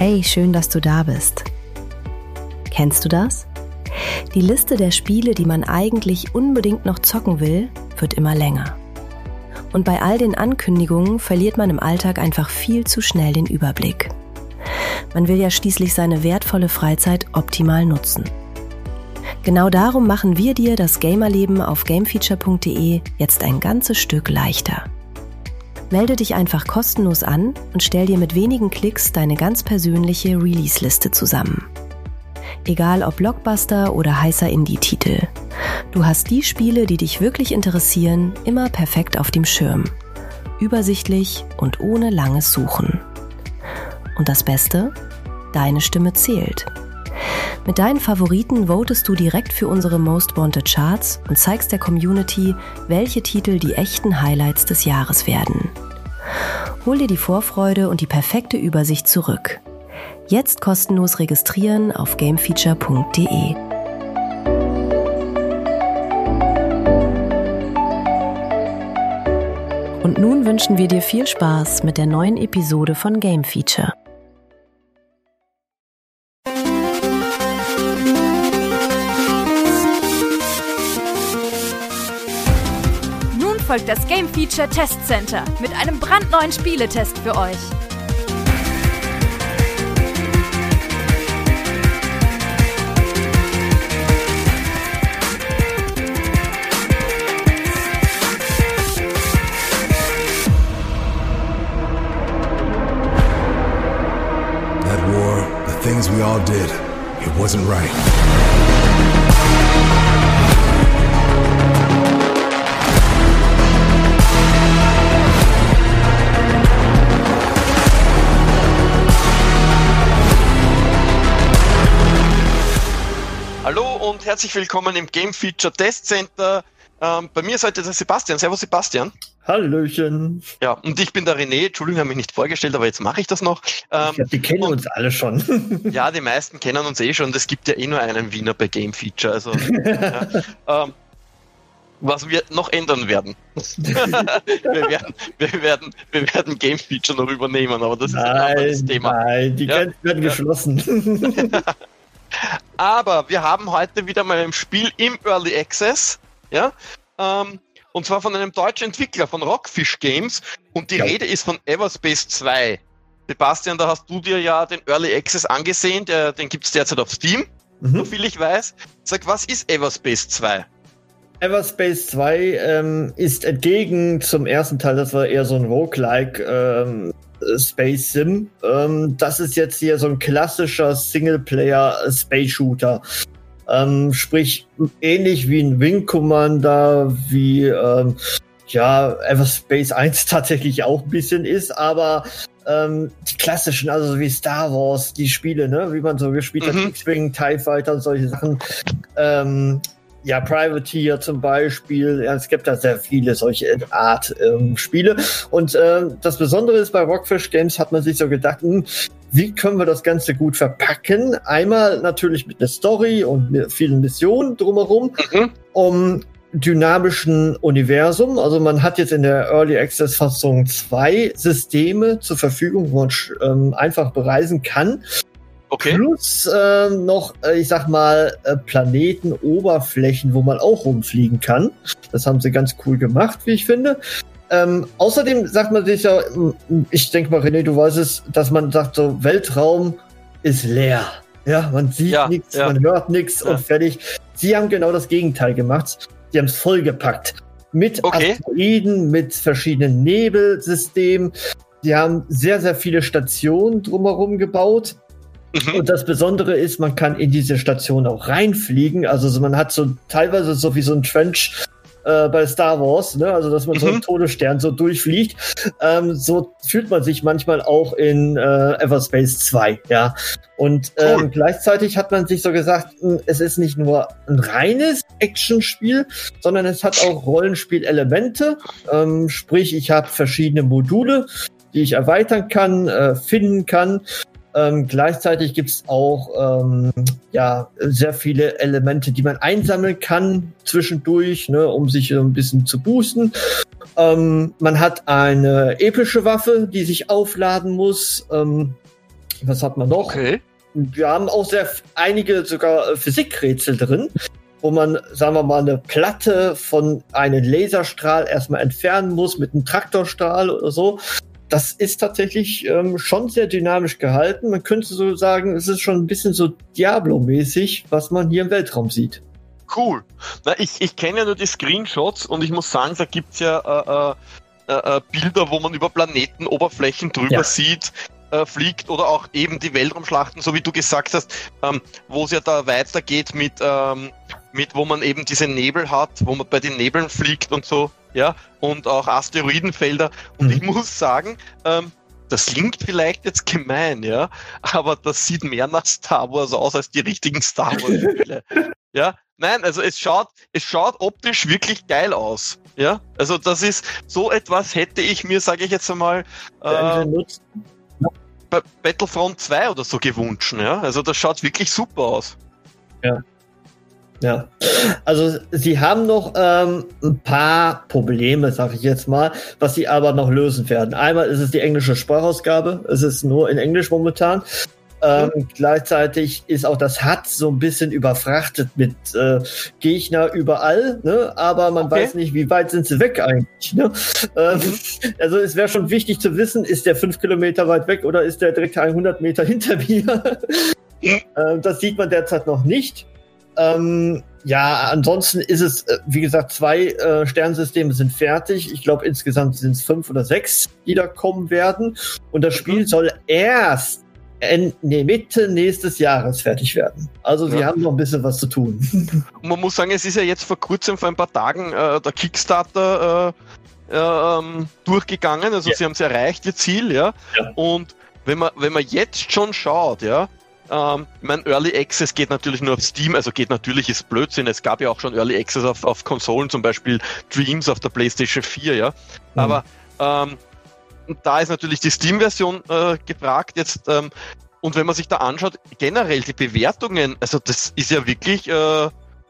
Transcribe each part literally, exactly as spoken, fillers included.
Hey, schön, dass du da bist. Kennst du das? Die Liste der Spiele, die man eigentlich unbedingt noch zocken will, wird immer länger. Und bei all den Ankündigungen verliert man im Alltag einfach viel zu schnell den Überblick. Man will ja schließlich seine wertvolle Freizeit optimal nutzen. Genau darum machen wir dir das Gamerleben auf gamefeature punkt de jetzt ein ganzes Stück leichter. Melde dich einfach kostenlos an und stell dir mit wenigen Klicks deine ganz persönliche Release-Liste zusammen. Egal ob Blockbuster oder heißer Indie-Titel. Du hast die Spiele, die dich wirklich interessieren, immer perfekt auf dem Schirm. Übersichtlich und ohne langes Suchen. Und das Beste? Deine Stimme zählt. Mit deinen Favoriten votest du direkt für unsere Most Wanted Charts und zeigst der Community, welche Titel die echten Highlights des Jahres werden. Hol dir die Vorfreude und die perfekte Übersicht zurück. Jetzt kostenlos registrieren auf gamefeature punkt de. Und nun wünschen wir dir viel Spaß mit der neuen Episode von Game Feature. Folgt das Game Feature Test Center mit einem brandneuen Spieletest für euch. That war, the things we all did, it wasn't right. Hallo und herzlich willkommen im Game Feature Test Center. Ähm, bei mir ist heute der Sebastian. Servus Sebastian. Hallöchen. Ja, und ich bin der René. Entschuldigung, habe mich nicht vorgestellt, aber jetzt mache ich das noch. Ähm, ich glaub, die kennen und, uns alle schon. Ja, die meisten kennen uns eh schon. Es gibt ja eh nur einen Wiener bei Game Feature. Also, ja, ähm, was wir noch ändern werden. wir, werden wir, werden, wir werden Game Feature noch übernehmen, aber das ist nein, ein anderes Thema. Nein, die ja? Grenzen werden geschlossen. Aber wir haben heute wieder mal ein Spiel im Early Access, ja, ähm, und zwar von einem deutschen Entwickler, von Rockfish Games, und die ja. Rede ist von Everspace zwei. Sebastian, da hast du dir ja den Early Access angesehen, der, den gibt es derzeit auf Steam, mhm. so viel ich weiß. Sag, was ist Everspace zwei? Everspace zwei ähm, ist entgegen zum ersten Teil, das war eher so ein Roguelike, ähm, Space Sim. Ähm, das ist jetzt hier so ein klassischer Singleplayer-Space-Shooter. Ähm, sprich, ähnlich wie ein Wing Commander, wie ähm, ja, Everspace eins tatsächlich auch ein bisschen ist, aber ähm, die klassischen, also wie Star Wars, die Spiele, ne, wie man so gespielt hat, mhm. X-Wing, TIE Fighter und solche Sachen. Ähm, Ja, Privateer zum Beispiel. Ja, es gibt da sehr viele solche Art ähm, Spiele. Und äh, das Besondere ist, bei Rockfish Games hat man sich so gedacht, mh, wie können wir das Ganze gut verpacken? Einmal natürlich mit einer Story und mit vielen Missionen drumherum, mhm. um dynamischen Universum. Also man hat jetzt in der Early Access Fassung zwei Systeme zur Verfügung, wo man ähm, einfach bereisen kann. Okay. Plus äh, noch, äh, ich sag mal, äh, Planeten, Oberflächen, wo man auch rumfliegen kann. Das haben sie ganz cool gemacht, wie ich finde. Ähm, außerdem sagt man sich ja, ich denke mal, René, du weißt es, dass man sagt, so Weltraum ist leer. Ja, man sieht ja, nichts, ja. man hört nichts ja. und fertig. Sie haben genau das Gegenteil gemacht. Sie haben es vollgepackt. Mit okay. Asteroiden, mit verschiedenen Nebelsystemen. Sie haben sehr, sehr viele Stationen drumherum gebaut. Mhm. Und das Besondere ist, man kann in diese Station auch reinfliegen. Also so, man hat so teilweise so wie so ein Trench äh, bei Star Wars, ne? Also dass man mhm. so einen Todesstern so durchfliegt. Ähm, so fühlt man sich manchmal auch in äh, Everspace zwei, ja. Und ähm, cool. gleichzeitig hat man sich so gesagt, es ist nicht nur ein reines Actionspiel, sondern es hat auch Rollenspielelemente. Ähm, sprich, ich habe verschiedene Module, die ich erweitern kann, äh, finden kann. Ähm, gleichzeitig gibt es auch ähm, ja, sehr viele Elemente, die man einsammeln kann zwischendurch, ne, um sich ein bisschen zu boosten. Ähm, man hat eine epische Waffe, die sich aufladen muss. Ähm, Was hat man noch? Okay. Wir haben auch sehr einige sogar Physikrätsel drin, wo man, sagen wir mal, eine Platte von einem Laserstrahl erstmal entfernen muss mit einem Traktorstrahl oder so. Das ist tatsächlich ähm, schon sehr dynamisch gehalten. Man könnte so sagen, es ist schon ein bisschen so Diablo-mäßig, was man hier im Weltraum sieht. Cool. Na, ich, ich kenne ja nur die Screenshots und ich muss sagen, da gibt's ja äh, äh, äh, Bilder, wo man über Planetenoberflächen drüber Ja. sieht, äh, fliegt oder auch eben die Weltraumschlachten, so wie du gesagt hast, ähm, wo es ja da weitergeht mit, ähm, mit, wo man eben diese Nebel hat, wo man bei den Nebeln fliegt und so, ja, und auch Asteroidenfelder. Und Mhm. ich muss sagen, ähm, das klingt vielleicht jetzt gemein, ja, aber das sieht mehr nach Star Wars aus als die richtigen Star Wars Spiele. Ja, nein, also es schaut, es schaut optisch wirklich geil aus. Ja, also das ist so etwas hätte ich mir, sage ich jetzt einmal, äh, bei Battlefront zwei oder so gewünscht. Ja, also das schaut wirklich super aus. Ja, also sie haben noch ähm, ein paar Probleme, sag ich jetzt mal, was sie aber noch lösen werden. Einmal ist es die englische Sprachausgabe, es ist nur in Englisch momentan. Ähm, mhm. Gleichzeitig ist auch das H U D so ein bisschen überfrachtet mit äh, Gegner überall, ne? Aber man okay. weiß nicht, wie weit sind sie weg eigentlich. Ne? Ähm, mhm. Also es wäre schon wichtig zu wissen, ist der fünf Kilometer weit weg oder ist der direkt hundert Meter hinter mir? Mhm. ähm, das sieht man derzeit noch nicht. Ähm, ja, ansonsten ist es, äh, wie gesagt, zwei äh, Sternsysteme sind fertig. Ich glaube, insgesamt sind es fünf oder sechs, die da kommen werden. Und das Spiel soll erst in, nee, Mitte nächstes Jahres fertig werden. Also sie ja. haben noch ein bisschen was zu tun. Und man muss sagen, es ist ja jetzt vor kurzem, vor ein paar Tagen, äh, der Kickstarter äh, äh, ähm, durchgegangen. Also ja. sie haben es erreicht, ihr Ziel, ja. ja. Und wenn man, wenn man jetzt schon schaut, ja, Ähm, mein Early Access geht natürlich nur auf Steam, also geht natürlich, ist Blödsinn. Es gab ja auch schon Early Access auf, auf Konsolen, zum Beispiel Dreams auf der PlayStation vier, ja. Mhm. Aber ähm, da ist natürlich die Steam-Version äh, gefragt jetzt. Ähm, und wenn man sich da anschaut, generell die Bewertungen, also das ist ja wirklich, äh,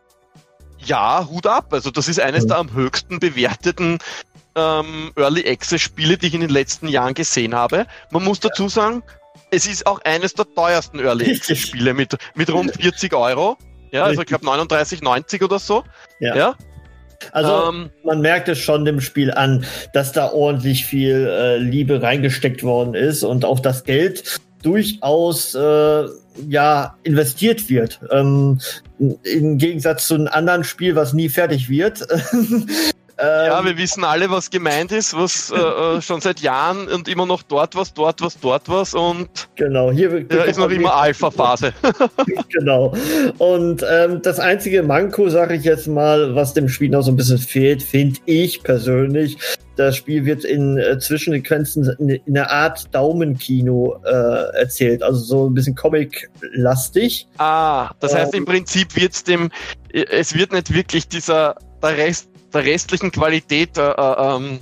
ja, Hut ab. Also das ist eines mhm. der am höchsten bewerteten ähm, Early Access-Spiele, die ich in den letzten Jahren gesehen habe. Man muss dazu sagen, es ist auch eines der teuersten Early Access Spiele mit, mit rund vierzig Euro. Ja, also ich glaube neununddreißig neunzig oder so. Ja. ja? Also ähm, man merkt es schon dem Spiel an, dass da ordentlich viel äh, Liebe reingesteckt worden ist und auch das Geld durchaus äh, ja investiert wird. Ähm, im Gegensatz zu einem anderen Spiel, was nie fertig wird. Ja, wir wissen alle, was gemeint ist, was äh, schon seit Jahren und immer noch dort was, dort was, dort was und genau, hier ja, ist noch immer Alpha-Phase. Genau. Und ähm, das einzige Manko, sage ich jetzt mal, was dem Spiel noch so ein bisschen fehlt, finde ich persönlich, das Spiel wird in äh, Zwischensequenzen in, in einer Art Daumenkino äh, erzählt, also so ein bisschen Comic-lastig. Ah, das heißt ähm, im Prinzip wird's dem, es wird nicht wirklich dieser, der Rest der restlichen Qualität, äh, ähm,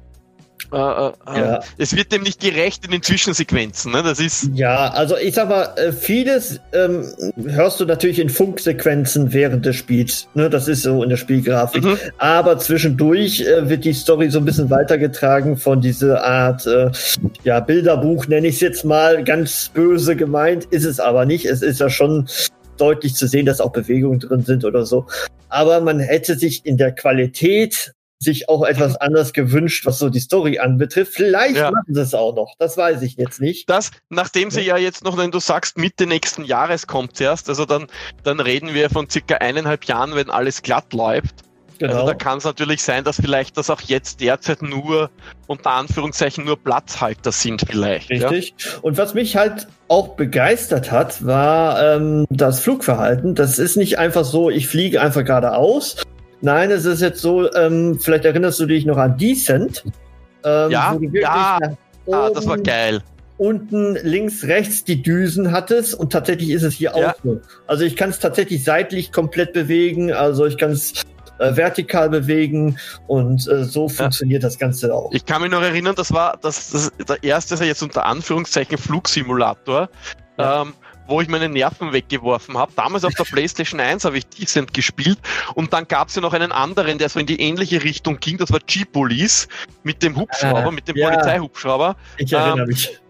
äh, äh, ja. es wird dem nicht gerecht in den Zwischensequenzen, ne? Das ist... Ja, also ich sag mal, vieles ähm, hörst du natürlich in Funksequenzen während des Spiels, ne? Das ist so in der Spielgrafik, mhm. aber zwischendurch äh, wird die Story so ein bisschen weitergetragen von dieser Art, äh, ja, Bilderbuch, nenne ich es jetzt mal, ganz böse gemeint, ist es aber nicht, es ist ja schon deutlich zu sehen, dass auch Bewegungen drin sind oder so. Aber man hätte sich in der Qualität sich auch etwas anders gewünscht, was so die Story anbetrifft. Vielleicht ja. machen sie es auch noch. Das weiß ich jetzt nicht. Das, nachdem sie ja jetzt noch, wenn du sagst, Mitte nächsten Jahres kommt erst, also dann, dann reden wir von circa eineinhalb Jahren, wenn alles glatt läuft. Genau. Also da kann es natürlich sein, dass vielleicht das auch jetzt derzeit nur, unter Anführungszeichen, nur Platzhalter sind vielleicht. Richtig. Ja? Und was mich halt auch begeistert hat, war ähm, das Flugverhalten. Das ist nicht einfach so, ich fliege einfach geradeaus. Nein, es ist jetzt so, ähm, vielleicht erinnerst du dich noch an Descent. Ähm, ja, wo du wirklich ja. nach oben, ah, das war geil. Unten links, rechts die Düsen hattest und tatsächlich ist es hier ja. auch so. Also ich kann es tatsächlich seitlich komplett bewegen, also ich kann es Äh, vertikal bewegen und äh, so funktioniert ja. das Ganze auch. Ich kann mich noch erinnern, das war das, das der erste, ist ja jetzt unter Anführungszeichen Flugsimulator, ja. ähm, wo ich meine Nerven weggeworfen habe. Damals auf der PlayStation eins habe ich Descent gespielt und dann gab es ja noch einen anderen, der so in die ähnliche Richtung ging, das war G-Police mit dem Hubschrauber, ah, mit dem ja. Polizeihubschrauber. Ich erinnere ähm, mich.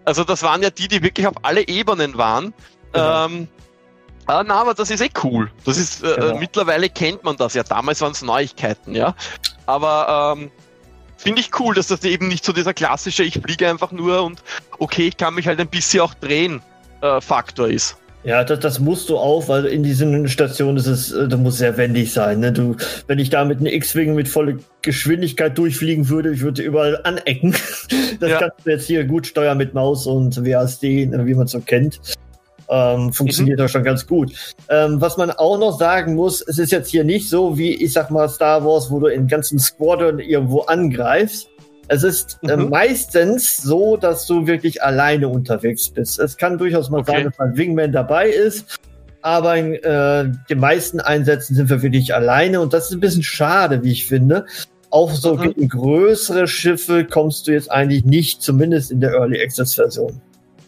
Also das waren ja die, die wirklich auf alle Ebenen waren. Genau. Ähm, ah, na, aber das ist eh cool. Das ist äh, genau. Mittlerweile kennt man das ja. Damals waren es Neuigkeiten, ja. Aber ähm, finde ich cool, dass das eben nicht so dieser klassische, ich fliege einfach nur und okay, ich kann mich halt ein bisschen auch drehen, äh, Faktor ist. Ja, das, das musst du auch, weil in diesen Stationen ist es, das muss sehr wendig sein. Ne? Du, wenn ich da mit einem X-Wing mit voller Geschwindigkeit durchfliegen würde, ich würde überall anecken. Das ja. kannst du jetzt hier gut steuern mit Maus und W A S D, wie man es so kennt. Ähm, funktioniert mhm. das schon ganz gut. Ähm, was man auch noch sagen muss, es ist jetzt hier nicht so wie, ich sag mal, Star Wars, wo du in ganzen Squadron irgendwo angreifst. Es ist mhm. äh, meistens so, dass du wirklich alleine unterwegs bist. Es kann durchaus mal okay. sein, dass ein Wingman dabei ist, aber in äh, den meisten Einsätzen sind wir wirklich alleine und das ist ein bisschen schade, wie ich finde. Auch so mhm. gegen größere Schiffe kommst du jetzt eigentlich nicht, zumindest in der Early Access Version.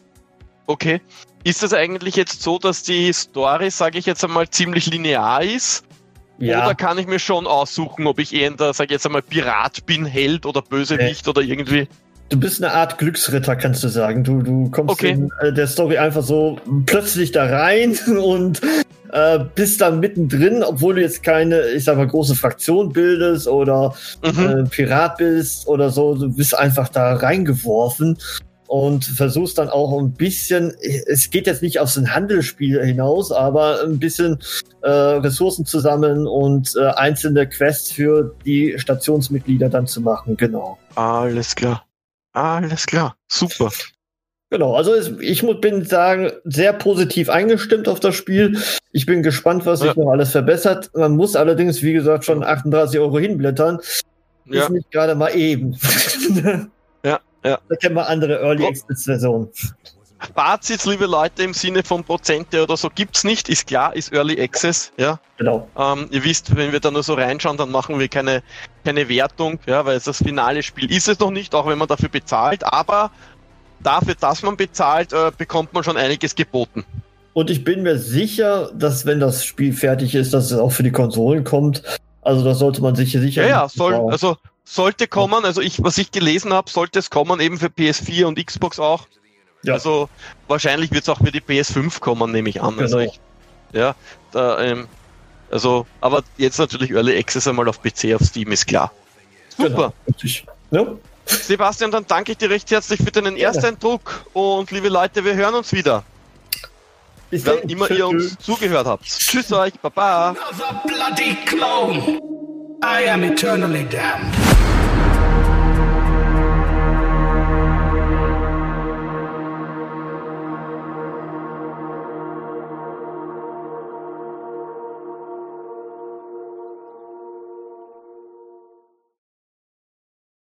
Okay. Ist es eigentlich jetzt so, dass die Story, sage ich jetzt einmal, ziemlich linear ist? Ja. Oder kann ich mir schon aussuchen, ob ich eher der, sag ich jetzt einmal, Pirat bin, Held oder Bösewicht nee. oder irgendwie? Du bist eine Art Glücksritter, kannst du sagen. Du, du kommst okay. in äh, der Story einfach so plötzlich da rein und äh, bist dann mittendrin, obwohl du jetzt keine, ich sag mal, große Fraktion bildest oder mhm. äh, Pirat bist oder so. Du bist einfach da reingeworfen. Und versuchst dann auch ein bisschen, es geht jetzt nicht aufs Handelsspiel hinaus, aber ein bisschen äh, Ressourcen zu sammeln und äh, einzelne Quests für die Stationsmitglieder dann zu machen, genau. Alles klar. Alles klar. Super. Genau, also es, ich bin sagen, sehr positiv eingestimmt auf das Spiel. Ich bin gespannt, was sich ja. noch alles verbessert. Man muss allerdings, wie gesagt, schon achtunddreißig Euro hinblättern. Ja. Ist nicht gerade mal eben. Ja. Ja. Da kennen wir andere Early Access Versionen. Fazit, liebe Leute, im Sinne von Prozente oder so gibt's nicht, ist klar, ist Early Access, ja. Genau. Ähm, ihr wisst, wenn wir da nur so reinschauen, dann machen wir keine, keine Wertung, ja, weil das finale Spiel ist es noch nicht, auch wenn man dafür bezahlt, aber dafür, dass man bezahlt, äh, bekommt man schon einiges geboten. Und ich bin mir sicher, dass wenn das Spiel fertig ist, dass es auch für die Konsolen kommt. Also das sollte man sich sicher. Ja, ja, soll, also sollte kommen, also ich, was ich gelesen habe, sollte es kommen, eben für P S vier und Xbox auch. Ja. Also wahrscheinlich wird es auch für die P S fünf kommen, nehme ich an. Genau. Also ich, ja, da, ähm, also, aber jetzt natürlich Early Access einmal auf P C, auf Steam, ist klar. Super. Genau. Ja. Sebastian, dann danke ich dir recht herzlich für deinen ja. Ersteindruck und liebe Leute, wir hören uns wieder. Bis Wann immer Tschö. ihr uns zugehört habt. Tschüss euch, Baba. Another bloody clone. I am eternally damned.